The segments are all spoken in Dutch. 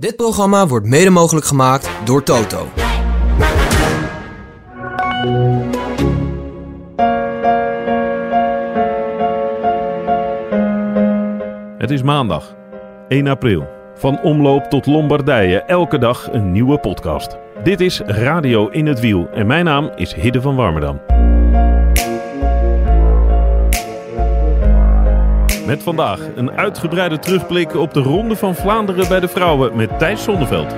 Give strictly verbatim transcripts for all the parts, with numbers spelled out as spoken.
Dit programma wordt mede mogelijk gemaakt door Toto. Het is maandag, één april. Van omloop tot Lombardije, elke dag een nieuwe podcast. Dit is Radio in het Wiel en mijn naam is Hidde van Warmerdam. Met vandaag een uitgebreide terugblik op de Ronde van Vlaanderen bij de vrouwen met Thijs Zonneveld.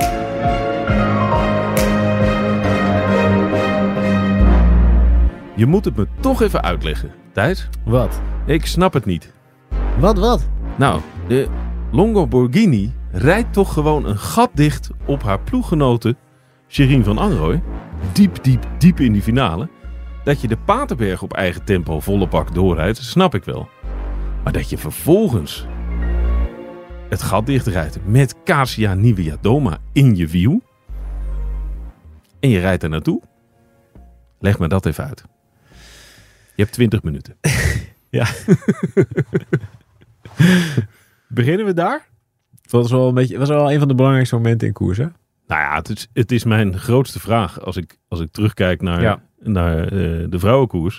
Je moet het me toch even uitleggen, Thijs. Wat? Ik snap het niet. Wat, wat? Nou, de Longo Borghini rijdt toch gewoon een gat dicht op haar ploeggenote Sherin van Anrooy. Diep, diep, diep in die finale. Dat je de Paterberg op eigen tempo volle bak doorrijdt, snap ik wel. Maar dat je vervolgens het gat dichtrijdt met Kasia Niewiadoma in je wiel. En je rijdt er naartoe. Leg me dat even uit. Je hebt twintig minuten. Ja. Beginnen we daar? Het was wel een beetje, was wel een van de belangrijkste momenten in koers, hè? Nou ja, het is, het is mijn grootste vraag als ik, als ik terugkijk naar, Ja. naar uh, de vrouwenkoers.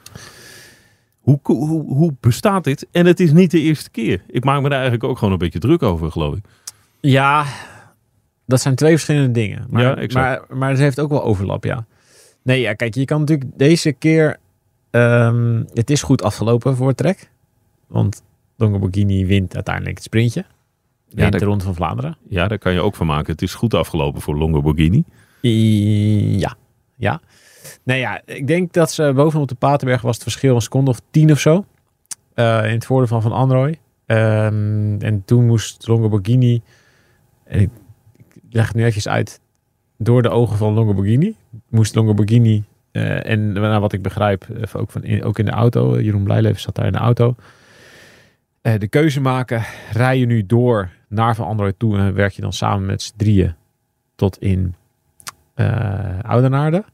Hoe, hoe, hoe bestaat dit? En het is niet de eerste keer. Ik maak me daar eigenlijk ook gewoon een beetje druk over, geloof ik. Ja, dat zijn twee verschillende dingen. Maar, Ja, exact. maar, maar het heeft ook wel overlap, ja. Nee, ja, kijk, je kan natuurlijk deze keer... Um, het is goed afgelopen voor het Trek. Want Longo Borghini wint uiteindelijk het sprintje. Wint Ja, dat, de Ronde van Vlaanderen. ja, daar kan je ook van maken. Het is goed afgelopen voor Longo Borghini. Ja, ja. Nou ja, ik denk dat ze bovenop de Paterberg was het verschil een seconde of tien of zo. Uh, in het voordeel van Van Anrooy. Um, en toen moest Longo Borghini, en ik, ik leg het nu eventjes uit, door de ogen van Longo Borghini, moest Longo Borghini, uh, en naar wat ik begrijp, uh, ook, van in, ook in de auto, Jeroen Blijleven zat daar in de auto, uh, de keuze maken, rij je nu door naar Van Anrooy toe en werk je dan samen met z'n drieën tot in uh, Oudenaarde?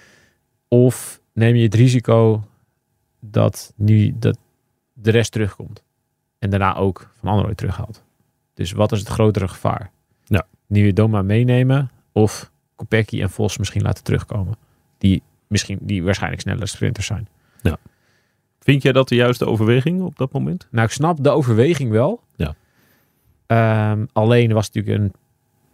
Of neem je het risico dat nu dat de rest terugkomt. En daarna ook Van Anrooy terughaalt. Dus wat is het grotere gevaar? Ja. Niewiadoma meenemen of Kopecky en Vos misschien laten terugkomen. Die, misschien, die waarschijnlijk sneller sprinters zijn. Ja. Vind jij dat de juiste overweging op dat moment? Nou, ik snap de overweging wel. Ja. Um, alleen was het natuurlijk een,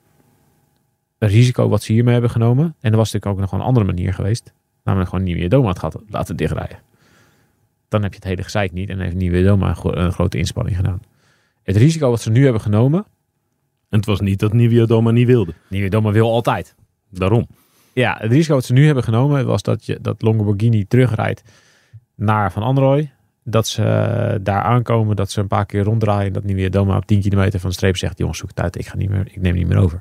een risico wat ze hiermee hebben genomen. En er was natuurlijk ook nog een andere manier geweest. Namelijk gewoon Niewiadoma het gat laten dichtrijden. Dan heb je het hele gezeik niet. En dan heeft Niewiadoma een, een grote inspanning gedaan. Het risico wat ze nu hebben genomen. En het was niet dat Niewiadoma niet wilde. Niewiadoma wil altijd. Daarom. Ja, het risico wat ze nu hebben genomen was dat, je, dat Longo Borghini terugrijdt naar Van Anrooy. Dat ze uh, daar aankomen, dat ze een paar keer ronddraaien. En dat Niewiadoma op tien kilometer van de streep zegt: jongens, zoek het uit, ik, ga niet meer, ik neem niet meer over.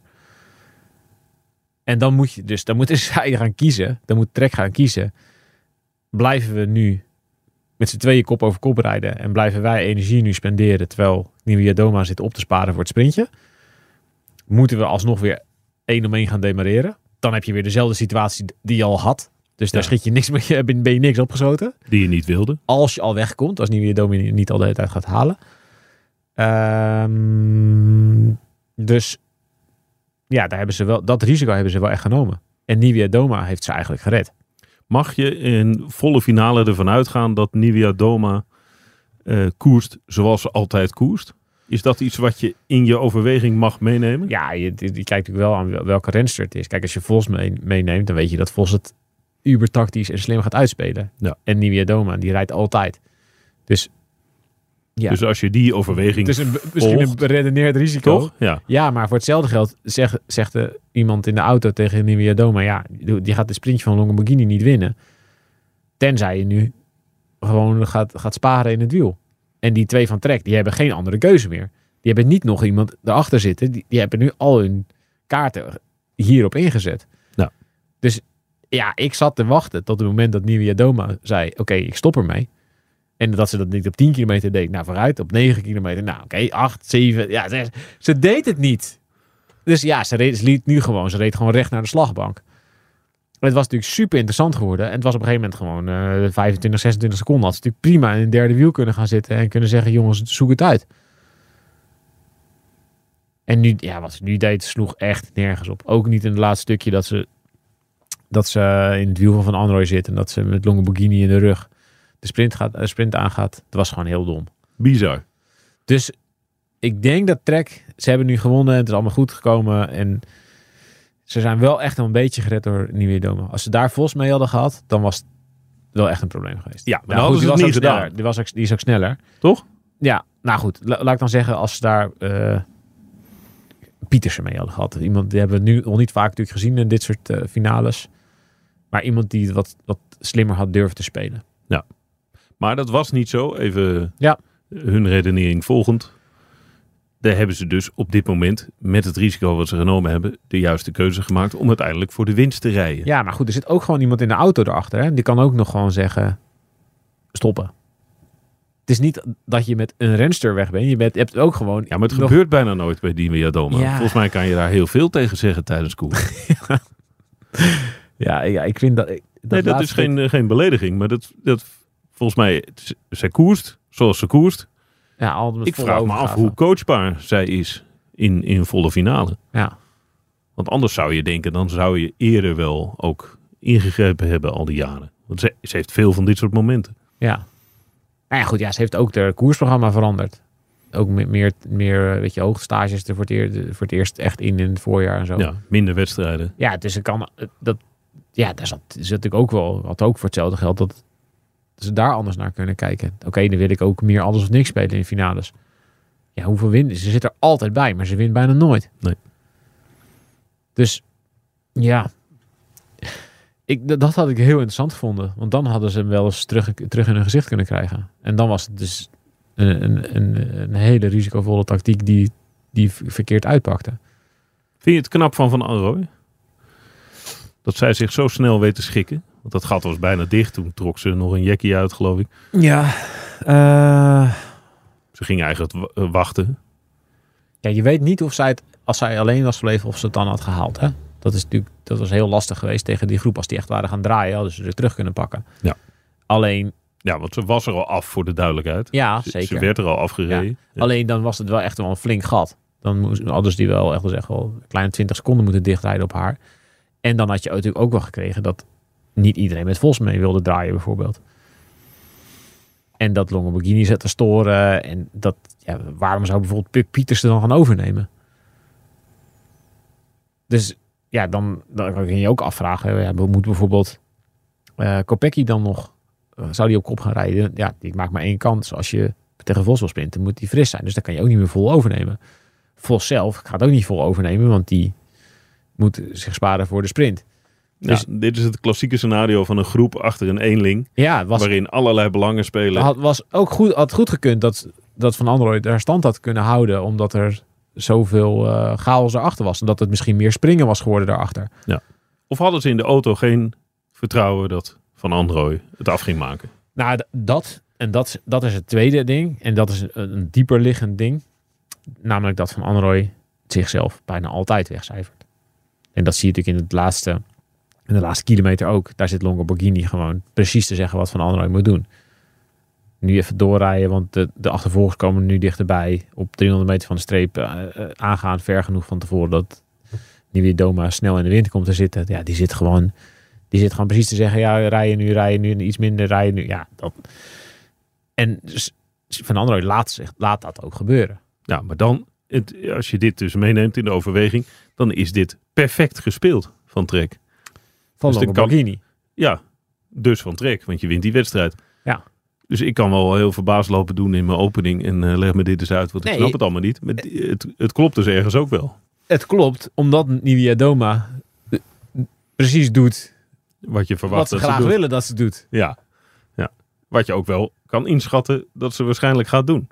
En dan moet je dus, dan moeten zij gaan kiezen. Dan moet Trek gaan kiezen. Blijven we nu met z'n tweeën kop over kop rijden en blijven wij energie nu spenderen terwijl Niewiadoma zit op te sparen voor het sprintje? Moeten we alsnog weer één om één gaan demareren? Dan heb je weer dezelfde situatie die je al had. Dus daar ja. schiet je niks mee, ben je niks opgeschoten. Die je niet wilde. Als je al wegkomt, als Niewiadoma niet al de hele tijd gaat halen. Um, dus ja, daar hebben ze wel, dat risico hebben ze wel echt genomen. En Niewiadoma heeft ze eigenlijk gered. Mag je in volle finale ervan uitgaan dat Niewiadoma uh, koerst zoals ze altijd koerst? Is dat iets wat je in je overweging mag meenemen? Ja, je, je kijkt natuurlijk wel aan welke renster het is. Kijk, als je Vos mee, meeneemt, dan weet je dat Vos het uber tactisch en slim gaat uitspelen. Ja. En Niewiadoma, die rijdt altijd. Dus ja. Dus als je die overweging Het is een, misschien volgt, een beredeneerd risico. Toch? Ja. ja, maar voor hetzelfde geld zegt, zegt er iemand in de auto tegen Niewiadoma, ja, die gaat de sprintje van Longo Borghini niet winnen. Tenzij je nu gewoon gaat, gaat sparen in het wiel. En die twee van Trek, die hebben geen andere keuze meer. Die hebben niet nog iemand erachter zitten. Die, die hebben nu al hun kaarten hierop ingezet. Ja. Dus ja, ik zat te wachten tot het moment dat Niewiadoma zei, oké, okay, ik stop ermee. En dat ze dat niet op tien kilometer deed. Nou, vooruit. Op negen kilometer. Nou, oké. Okay, acht, zeven. Ja, ze, ze deed het niet. Dus ja, ze, reed, ze liet nu gewoon. Ze reed gewoon recht naar de slagbank. En het was natuurlijk super interessant geworden. En het was op een gegeven moment gewoon uh, vijfentwintig, zesentwintig seconden. Had ze natuurlijk prima in een derde wiel kunnen gaan zitten. En kunnen zeggen, jongens, zoek het uit. En nu, ja, wat ze nu deed, sloeg echt nergens op. Ook niet in het laatste stukje dat ze, dat ze in het wiel van Van Anrooy zit. En dat ze met Longoborghini in de rug de sprint, gaat, de sprint aangaat. Dat was gewoon heel dom. Bizar. Dus ik denk dat Trek, ze hebben nu gewonnen. Het is allemaal goed gekomen. En ze zijn wel echt een beetje gered door Nieuwe Doma. Als ze daar Vos mee hadden gehad, dan was het wel echt een probleem geweest. Ja, maar nou, dan goed, hadden ze die het was niet ook gedaan. sneller. Die, was ook, die is ook sneller. Toch? Ja, nou goed. La, laat ik dan zeggen, als ze daar uh, Pietersen mee hadden gehad. Iemand, die hebben we nu al niet vaak natuurlijk gezien in dit soort uh, finales. Maar iemand die het wat, wat slimmer had durven te spelen. Ja. Maar dat was niet zo. Even ja. hun redenering volgend. Daar hebben ze dus op dit moment, met het risico wat ze genomen hebben, de juiste keuze gemaakt om uiteindelijk voor de winst te rijden. Ja, maar goed, er zit ook gewoon iemand in de auto erachter. Hè? Die kan ook nog gewoon zeggen, stoppen. Het is niet dat je met een renster weg bent. Je, bent, je hebt ook gewoon... Ja, maar het nog... gebeurt bijna nooit bij Nieuwe Doma. Ja. Volgens mij kan je daar heel veel tegen zeggen tijdens koers. ja. Ja, ja, ik vind dat... Dat, nee, dat is geen, uh, geen belediging. Maar dat, dat volgens mij, zij koerst zoals ze koerst. Ja, al met ik vraag me af hoe coachbaar zij is in, in volle finale. Ja. Want anders zou je denken, dan zou je eerder wel ook ingegrepen hebben al die jaren. Want ze, ze heeft veel van dit soort momenten. Ja. Nou ja, goed, ja, ze heeft ook haar koersprogramma veranderd. Ook meer, meer, meer weet je, hoogstages er voor het, eer, voor het eerst echt in in het voorjaar en zo. Ja, minder wedstrijden. Ja, dus het kan... Dat, ja, daar zat, zat natuurlijk ook wel... Had ook voor hetzelfde geld dat ze daar anders naar kunnen kijken. Oké, okay, dan wil ik ook meer alles of niks spelen in finales. Ja, hoeveel win? Ze zit er altijd bij, maar ze wint bijna nooit. Nee. Dus, ja... Ik, dat had ik heel interessant gevonden. Want dan hadden ze hem wel eens terug, terug in hun gezicht kunnen krijgen. En dan was het dus een, een, een, een hele risicovolle tactiek die, die verkeerd uitpakte. Vind je het knap van Van Anrooy? Dat zij zich zo snel weet te schikken. Want dat gat was bijna dicht. Toen trok ze nog een jackie uit, geloof ik. Ja. Uh... Ze ging eigenlijk w- wachten. Ja, je weet niet of zij het, als zij alleen was gebleven, of ze het dan had gehaald, hè? Dat is natuurlijk, dat was heel lastig geweest tegen die groep. Als die echt waren gaan draaien, hadden ze er terug kunnen pakken. Ja. Alleen... Ja, want ze was er al af voor de duidelijkheid. Ja, ze, zeker. Ze werd er al afgereden. Ja. Ja. Alleen dan was het wel echt wel een flink gat. Dan moest, hadden ze die wel echt wel zeggen, wel een kleine twintig seconden moeten dichtrijden op haar. En dan had je natuurlijk ook wel gekregen dat niet iedereen met Vos mee wilde draaien bijvoorbeeld. En dat Longoborghini zat te storen. En dat, ja, waarom zou bijvoorbeeld Puk Pietersen dan gaan overnemen? Dus ja, dan, dan kan je je ook afvragen. Ja, moet bijvoorbeeld uh, Kopecky dan nog, uh, zou die op kop gaan rijden? Ja, die maakt maar één kans. Als je tegen Vos wil sprinten, moet die fris zijn. Dus dan kan je ook niet meer vol overnemen. Vos zelf gaat ook niet vol overnemen, want die moet zich sparen voor de sprint. Dus, ja, dit is het klassieke scenario van een groep achter een eenling. Ja, was, waarin allerlei belangen spelen. Het was ook goed, had goed gekund dat, dat Van Anrooy daar stand had kunnen houden, omdat er zoveel uh, chaos erachter was. En dat het misschien meer springen was geworden daarachter. Ja. Of hadden ze in de auto geen vertrouwen dat Van Anrooy het af ging maken? Nou, dat, en dat, dat is het tweede ding. En dat is een, een dieper liggend ding. Namelijk dat Van Anrooy zichzelf bijna altijd wegcijfert. En dat zie je natuurlijk in het laatste, in de laatste kilometer ook. Daar zit Longoborghini gewoon precies te zeggen wat Van Anrooy moet doen. Nu even doorrijden, want de, de achtervolgers komen nu dichterbij. Op driehonderd meter van de streep uh, uh, aangaan, ver genoeg van tevoren dat Nieuwe Doma snel in de wind komt te zitten. Ja, die zit gewoon, die zit gewoon precies te zeggen, ja, rijden nu, rijden nu, iets minder rijden nu. Ja, dat. En dus Van Anrooy laat, zich, laat dat ook gebeuren. Ja, maar dan, het, als je dit dus meeneemt in de overweging, dan is dit perfect gespeeld van Trek. Van dus Longoborghini. Kan, ja, dus van Trek, want je wint die wedstrijd. Ja. Dus ik kan wel heel verbaasd lopen doen in mijn opening en uh, leg me dit eens uit, want ik nee, snap het allemaal niet. Maar het, het klopt dus ergens ook wel. Het klopt, omdat Nieuwe Doma precies doet wat je verwacht wat ze dat graag ze willen dat ze doet. Ja. ja, wat je ook wel kan inschatten dat ze waarschijnlijk gaat doen.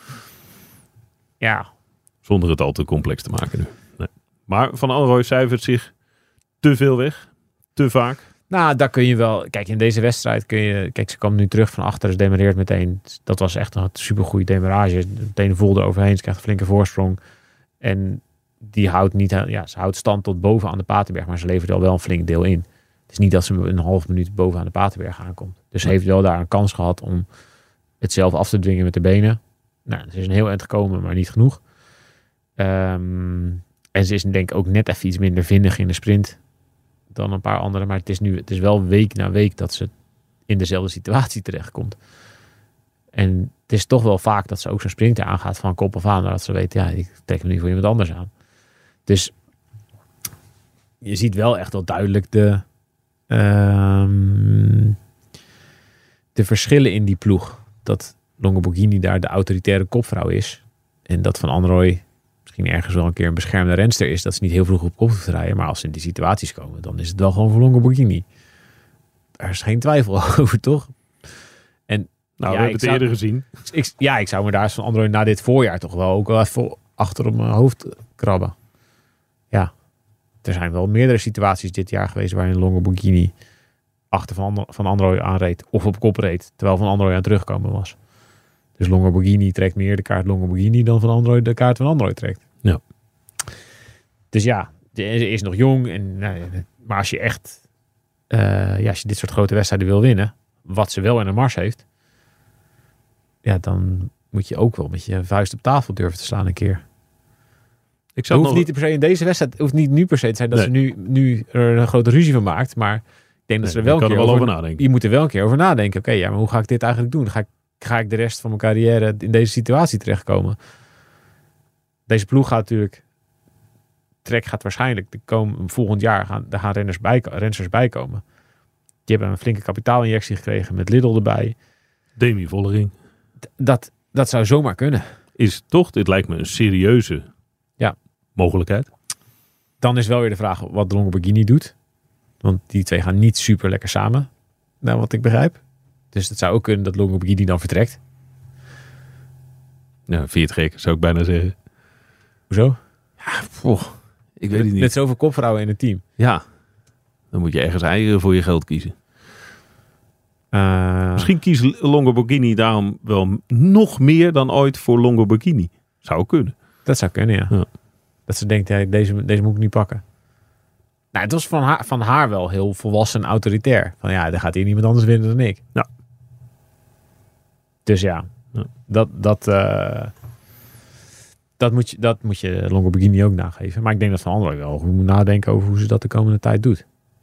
Ja. Zonder het al te complex te maken nu. Nee. Maar Van Anrooy cijfert zich te veel weg, te vaak. Nou, daar kun je wel... Kijk, in deze wedstrijd kun je... Kijk, ze kwam nu terug van achter, ze demareert meteen. Dat was echt een supergoeie demarage. Meteen vol eroverheen, ze krijgt een flinke voorsprong. En die houdt niet... Ja, ze houdt stand tot boven aan de Paterberg, maar ze levert al wel een flink deel in. Het is niet dat ze een half minuut boven aan de Paterberg aankomt. Dus ze heeft wel daar een kans gehad om het zelf af te dwingen met de benen. Nou, ze is een heel eind gekomen, maar niet genoeg. Um, en ze is denk ik ook net even iets minder vindig in de sprint dan een paar anderen. Maar het is nu, het is wel week na week dat ze in dezelfde situatie terechtkomt. En het is toch wel vaak dat ze ook zo'n sprinter aangaat van kop af aan. Dat ze weet, ja, ik trek hem nu voor iemand anders aan. Dus je ziet wel echt wel duidelijk de, um, de verschillen in die ploeg. Dat Longo Borghini daar de autoritaire kopvrouw is. En dat Van Anrooy misschien ergens wel een keer een beschermde renster is. Dat ze niet heel vroeg op kop hoeft te rijden. Maar als ze in die situaties komen, dan is het wel gewoon voor Longo Borghini. Daar is geen twijfel over, toch? En nou, ja, we hebben het eerder gezien. Ik, ja, ik zou me daar eens Van Anrooy na dit voorjaar toch wel ook wel even achter op mijn hoofd krabben. Ja, er zijn wel meerdere situaties dit jaar geweest waarin Longo Borghini achter Van, van Anrooy aanreed of op kop reed, terwijl Van Anrooy aan het terugkomen was. Dus Longo Borghini trekt meer de kaart Longo Borghini dan Van Anrooy de kaart Van Anrooy trekt. Ja. Dus ja, ze is nog jong. En, nou, maar als je echt uh, ja, als je dit soort grote wedstrijden wil winnen, wat ze wel in de mars heeft, ja, dan moet je ook wel met je vuist op tafel durven te slaan een keer. Ik zou het hoeft nog... niet per se in deze wedstrijd, hoeft niet nu per se te zijn dat nee. ze nu, nu er een grote ruzie van maakt, maar ik denk dat nee, ze er wel een keer er wel over, over nadenken. Je moet er wel een keer over nadenken. Oké, okay, ja, maar hoe ga ik dit eigenlijk doen? Ga ik, ga ik de rest van mijn carrière in deze situatie terechtkomen? Deze ploeg gaat natuurlijk, Trek gaat waarschijnlijk de komen, volgend jaar gaan, daar gaan renners bij, renners bij komen. Die hebben een flinke kapitaalinjectie gekregen met Lidl erbij. Demi Vollering. D- dat, dat zou zomaar kunnen. Is toch, dit lijkt me een serieuze ja. mogelijkheid. Dan is wel weer de vraag wat Longo Borghini doet. Want die twee gaan niet super lekker samen, naar wat ik begrijp. Dus het zou ook kunnen dat Longo Borghini dan vertrekt. Ja, vind je het gek, zou ik bijna zeggen. Hoezo? Ja, poh, ik weet het niet. Met zoveel kopvrouwen in het team. Ja, dan moet je ergens eieren voor je geld kiezen. Uh, Misschien kiest Longo Borghini daarom wel nog meer dan ooit voor Longo Borghini. Zou kunnen. Dat zou kunnen, ja. ja. Dat ze denkt, ja, deze, deze moet ik niet pakken. Nou, het was van haar, van haar wel heel volwassen en autoritair. Van ja, er gaat hier niemand anders winnen dan ik. Ja. Dus ja, ja. dat... dat uh, Dat moet, je, dat moet je Longo Borghini ook nageven. Maar ik denk dat Van Anrooy wel moet nadenken over hoe ze dat de komende tijd doet.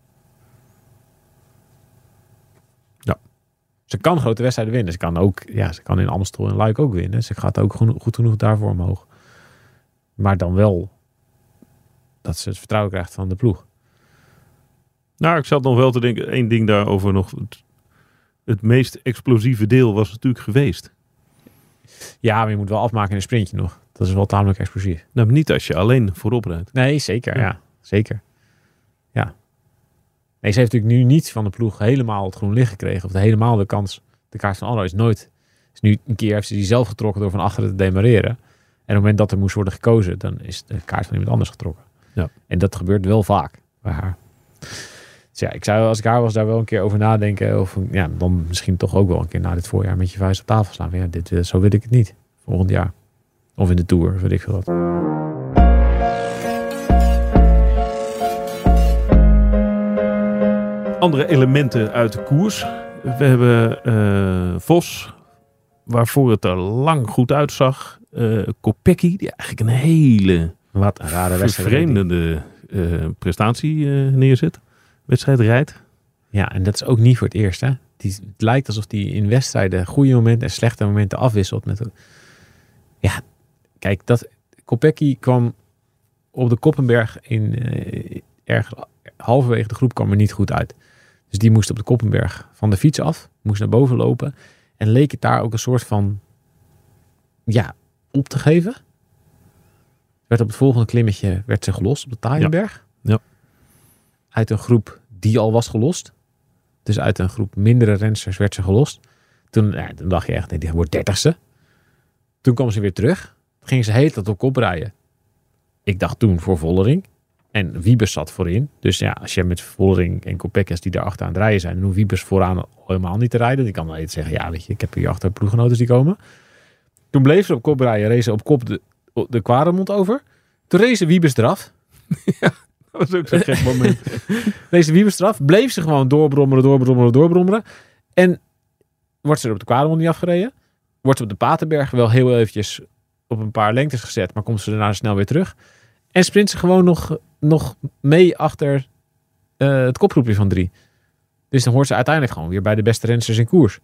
Ja. Ze kan grote wedstrijden winnen. Ze kan ook, ja, ze kan in Amstel en Luik ook winnen. Ze gaat ook goed, goed genoeg daarvoor omhoog. Maar dan wel dat ze het vertrouwen krijgt van de ploeg. Nou, ik zat nog wel te denken, één ding daarover nog. Het, het meest explosieve deel was natuurlijk geweest. Ja, maar je moet wel afmaken in een sprintje nog. Dat is wel tamelijk explosief. Nou, niet als je alleen voorop rijdt. Nee, zeker. Ja, ja zeker. Ja. Nee, ze heeft natuurlijk nu niet van de ploeg helemaal het groen licht gekregen. Of de, helemaal de kans. De kaart van Anrooy is nooit. Is nu een keer heeft ze die zelf getrokken door van achteren te demareren. En op het moment dat er moest worden gekozen, dan is de kaart van iemand anders getrokken. Ja. En dat gebeurt wel vaak bij haar. Dus ja, ik zou als ik haar was daar wel een keer over nadenken. Of ja, dan misschien toch ook wel een keer na dit voorjaar met je vuist op tafel slaan. Ja, dit, zo wil ik het niet. Volgend jaar. Of in de Tour, weet ik veel wat. Andere elementen uit de koers. We hebben uh, Vos, waarvoor het er lang goed uitzag. Uh, Kopecky, die eigenlijk een hele wat een rare vervreemdende uh, prestatie uh, neerzet. Wedstrijd rijdt. Ja, en dat is ook niet voor het eerst. Hè? Die, het lijkt alsof hij in wedstrijden goede momenten en slechte momenten afwisselt. Met, ja, kijk, dat Kopecky kwam op de Koppenberg in uh, erg halverwege de groep kwam er niet goed uit. Dus die moest op de Koppenberg van de fiets af, moest naar boven lopen en leek het daar ook een soort van ja, op te geven. Werd op het volgende klimmetje werd ze gelost op de Taaienberg. Ja. Ja. Uit een groep die al was gelost. Dus uit een groep mindere rensters werd ze gelost. Toen, ja, toen dacht je echt, nee, die wordt dertigste. Toen kwam ze weer terug. Toen ging ze de hele tijd op kop rijden. Ik dacht toen voor Vollering. En Wiebes zat voorin. Dus ja, als je met Vollering en Kopecky die daar achter aan het rijden zijn, dan hoeft Wiebes vooraan helemaal niet te rijden. Die kan dan even zeggen, ja, weet je, ik heb hier achter ploeggenoten die komen. Toen bleef ze op kop rijden, reed ze op kop de, de Kwaremond over. Toen reed ze Wiebes eraf. Ja, dat was ook zo'n gek moment. reed ze Wiebes eraf, bleef ze gewoon doorbrommeren, doorbrommeren, doorbrommeren. En wordt ze er op de Kwaremond niet afgereden. Wordt ze op de Paterberg wel heel eventjes op op een paar lengtes gezet, maar komt ze daarna snel weer terug. En sprint ze gewoon nog, nog mee achter uh, het kopgroepje van drie. Dus dan hoort ze uiteindelijk gewoon weer bij de beste rensters in koers.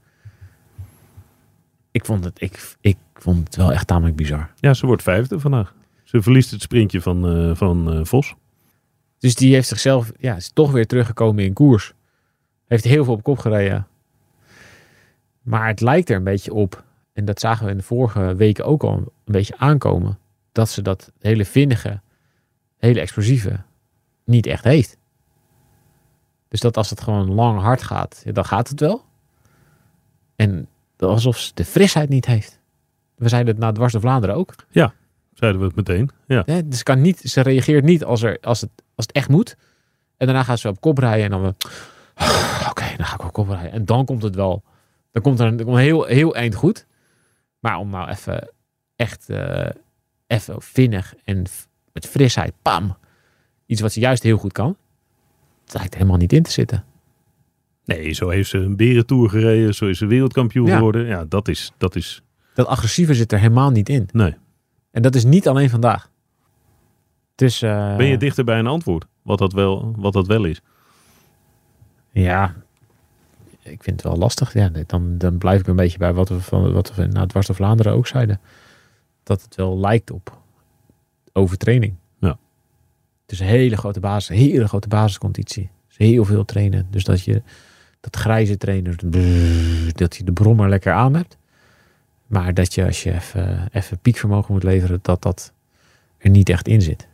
Ik vond het, ik, ik vond het wel echt tamelijk bizar. Ja, ze wordt vijfde vandaag. Ze verliest het sprintje van, uh, van uh, Vos. Dus die heeft zichzelf, ja, is toch weer teruggekomen in koers. Heeft heel veel op kop gereden. Maar het lijkt er een beetje op, en dat zagen we in de vorige weken ook al een beetje aankomen, dat ze dat hele vinnige, hele explosieve niet echt heeft. Dus dat als het gewoon lang hard gaat, ja, dan gaat het wel. En alsof ze de frisheid niet heeft. We zeiden het na Dwars door Vlaanderen ook. Ja, zeiden we het meteen. Ja. Ja, dus kan niet, ze reageert niet als, er, als, het, als het echt moet. En daarna gaat ze op kop rijden en dan we, oké, okay, dan ga ik op kop rijden. En dan komt het wel. Dan komt er een, een heel, heel eind goed. Maar om nou even echt uh, even vinnig en f- met frisheid, pam. Iets wat ze juist heel goed kan. Dat lijkt er helemaal niet in te zitten. Nee, zo heeft ze een berentour gereden. Zo is ze wereldkampioen Ja. geworden. Ja, dat is, dat is... Dat agressieve zit er helemaal niet in. Nee. En dat is niet alleen vandaag. Dus, uh, Ben je dichter bij een antwoord? Wat dat wel, wat dat wel is. Ja, ik vind het wel lastig. Ja, dan, dan blijf ik een beetje bij wat we, van, wat we na Dwars door Vlaanderen ook zeiden. Dat het wel lijkt op overtraining. Ja. Het is een hele grote basis, hele grote basisconditie. Dus heel veel trainen. Dus dat je dat grijze trainen, dat je de brommer lekker aan hebt. Maar dat je als je even, even piekvermogen moet leveren, dat dat er niet echt in zit.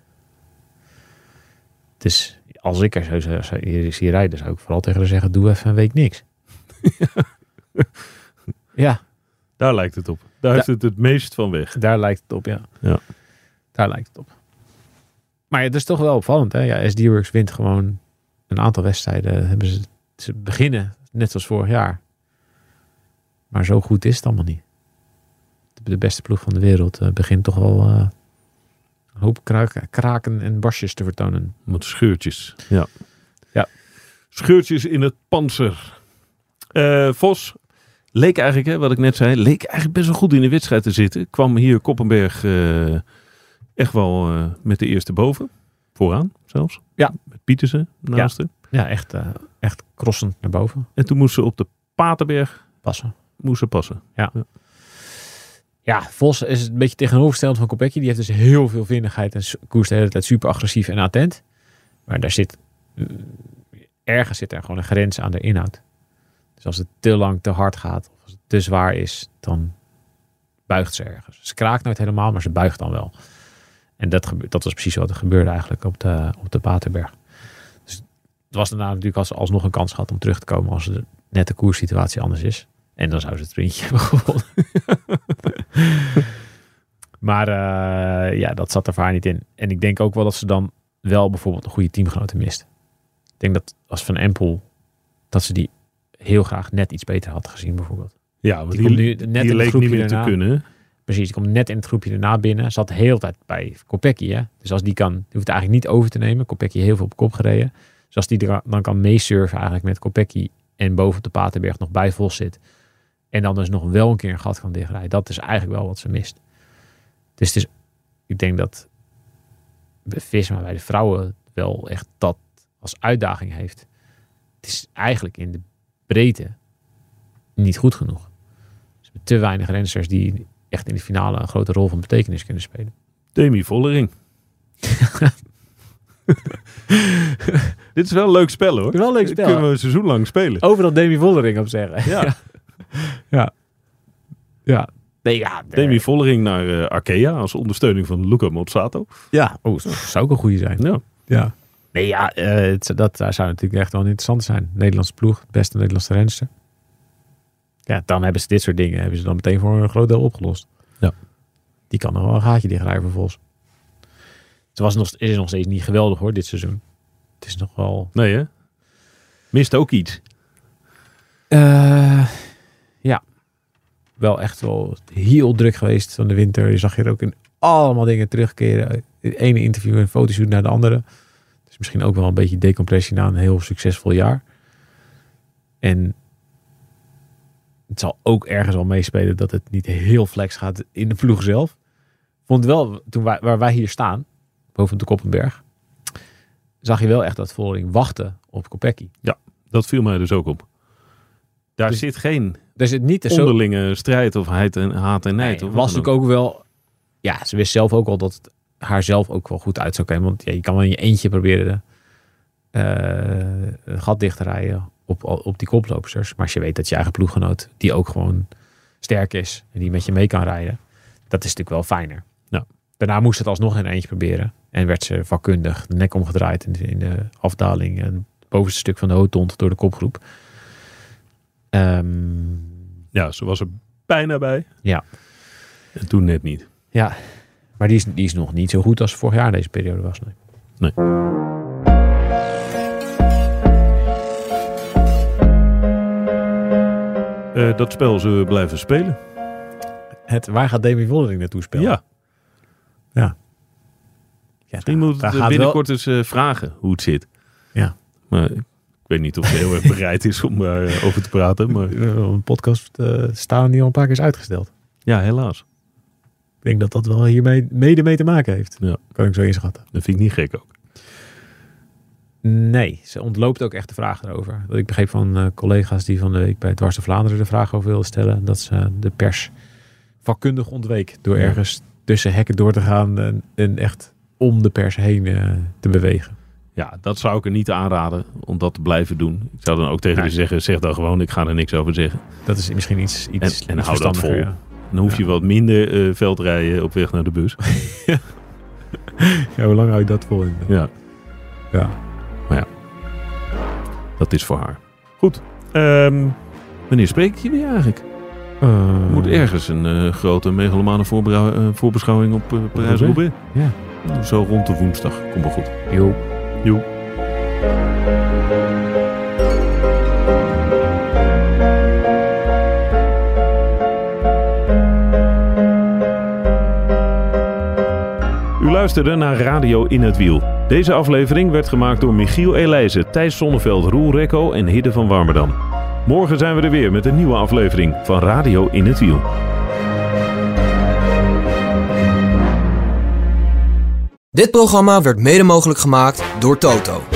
Dus als ik er zo, zo, zo hier zie rijden, zou ik vooral tegen haar zeggen, doe even een week niks. Ja. Daar lijkt het op. Daar Da- heeft het het meest van weg. Daar lijkt het op, ja. Ja. Daar lijkt het op. Maar het is toch wel opvallend, hè? Ja, S D-Works wint gewoon een aantal wedstrijden. Hebben ze, ze beginnen net zoals vorig jaar. Maar zo goed is het allemaal niet. De, de beste ploeg van de wereld uh, begint toch wel uh, een hoop kraken, kraken en barsjes te vertonen. Met scheurtjes. Ja. Ja. Scheurtjes in het panzer. Uh, Vos leek eigenlijk, hè, wat ik net zei, leek eigenlijk best wel goed in de wedstrijd te zitten. Kwam hier Koppenberg uh, echt wel uh, met de eerste boven. Vooraan zelfs. Ja. Met Pietersen naast haar. Ja, echt, uh, echt crossend naar boven. En toen moest ze op de Paterberg Passen. moest ze passen. Ja. Ja. Ja, Vos is een beetje tegenovergesteld van Kopecky. Die heeft dus heel veel vinnigheid en koerst de hele tijd super agressief en attent. Maar daar zit, uh, ergens zit er gewoon een grens aan de inhoud. Dus als het te lang te hard gaat, of als het te zwaar is, dan buigt ze ergens. Ze kraakt nooit helemaal, maar ze buigt dan wel. En dat, gebe- dat was precies wat er gebeurde eigenlijk op de, op de Paterberg. Dus het was daarna natuurlijk als, alsnog een kans gehad om terug te komen als de, net de koerssituatie anders is. En dan zou ze het sprintje hebben gewonnen. Maar uh, ja, dat zat er voor haar niet in. En ik denk ook wel dat ze dan wel bijvoorbeeld een goede teamgenoten mist. Ik denk dat als Van Empel, dat ze die heel graag net iets beter had gezien bijvoorbeeld. Ja, want Die die, komt nu die, net in het leek groepje niet meer daarna. te kunnen. Precies, die komt net in het groepje erna binnen. Zat de hele tijd bij Kopecky. Hè? Dus als die kan, die hoeft eigenlijk niet over te nemen. Kopecky heel veel op kop gereden. Dus als die er dan kan meesurfen eigenlijk met Kopecky en boven op de Paterberg nog bij Vos zit. En dan dus nog wel een keer een gat kan dichtrijden. Dat is eigenlijk wel wat ze mist. Dus het is, ik denk dat bij Visma bij de vrouwen wel echt dat als uitdaging heeft. Het is eigenlijk in de breedte niet goed genoeg. Ze hebben te weinig rensters die echt in de finale een grote rol van betekenis kunnen spelen. Demi Vollering. Dit is wel een leuk spel hoor. Wel een leuk Dit spel. kunnen we een seizoen lang spelen. Overal Demi Vollering op zeggen. Ja. ja. Ja. Nee, ja. de- Demi Vollering naar uh, Arkea als ondersteuning van Luca Mozzato. Ja. Oh, dat zou ook een goede zijn. Ja. Ja. Nee, ja. Uh, het, dat zou natuurlijk echt wel interessant zijn. Nederlandse ploeg. Het beste Nederlandse renster. Ja, dan hebben ze dit soort dingen. Hebben ze dan meteen voor een groot deel opgelost. Ja. Die kan nog wel een gaatje dichtrijden vervolgens. Het was nog, is nog steeds niet geweldig hoor, dit seizoen. Het is nog wel... Nee hè? Mist ook iets. Uh, ja. Wel echt wel heel druk geweest van de winter. Je zag hier ook in allemaal dingen terugkeren. Het ene interview en fotoshoot naar de andere. Dus misschien ook wel een beetje decompressie na een heel succesvol jaar. En het zal ook ergens wel meespelen dat het niet heel flex gaat in de ploeg zelf. vond wel, toen wij, waar wij hier staan, boven de Koppenberg, zag je wel echt dat Vollering wachtte op Kopecky. Ja, dat viel mij dus ook op. Daar Dus- zit geen Er zit niet zo. onderlinge strijd of haat en, haat en nijd. Nee, of was wat dan natuurlijk ook wel. Ja, ze wist zelf ook al dat het haar zelf ook wel goed uit zou komen. Want ja, je kan wel in je eentje proberen uh, een gat dicht te rijden op, op die koplopers. Maar als je weet dat je eigen ploeggenoot, die ook gewoon sterk is en die met je mee kan rijden, dat is natuurlijk wel fijner. Ja. Daarna moest het alsnog in eentje proberen. En werd ze vakkundig de nek omgedraaid in de, in de afdaling en het bovenste stuk van de Hotond door de kopgroep. Um, Ja, ze was er bijna bij. Ja. En toen net niet. Ja, maar die is, die is nog niet zo goed als vorig jaar in deze periode was. Nee. Nee. Uh, dat spel zullen we blijven spelen. Het, waar gaat Demi Vollering naartoe spelen? Ja. Ja. ja Misschien moet daar het gaat binnenkort wel... eens uh, vragen hoe het zit. Ja. Maar ik weet niet of ze heel erg bereid is om daarover uh, te praten. Maar... Een podcast uh, staan die al een paar keer is uitgesteld. Ja, helaas. Ik denk dat dat wel hiermee mede mee te maken heeft. Ja. Kan ik zo inschatten. Dat vind ik niet gek ook. Nee, ze ontloopt ook echt de vraag erover. Dat ik begreep van uh, collega's die van de week bij Dwars door Vlaanderen de vraag over wilden stellen. Dat ze de pers vakkundig ontweek. Door ergens tussen hekken door te gaan en, en echt om de pers heen uh, te bewegen. Ja, dat zou ik er niet aanraden om dat te blijven doen. Ik zou dan ook tegen nee. je zeggen, zeg dan gewoon, ik ga er niks over zeggen. Dat is misschien iets, iets En, en iets hou dat vol. Ja. Dan hoef je ja. wat minder uh, veldrijden op weg naar de bus. ja. ja, hoe lang hou je dat vol? In? Ja. Ja. Maar ja, dat is voor haar. Goed. Um, wanneer spreek ik je weer eigenlijk? Uh, er moet ergens een uh, grote megalomane voorbrouw- uh, voorbeschouwing op uh, Parijs-Roubaix. Ja. Zo rond de woensdag. Kom maar goed. Jo. Jo. U luisterde naar Radio In het Wiel. Deze aflevering werd gemaakt door Michiel Elijzen, Thijs Sonneveld, Roel Rekko en Hidde van Warmerdam. Morgen zijn we er weer met een nieuwe aflevering van Radio In het Wiel. Dit programma werd mede mogelijk gemaakt door Toto.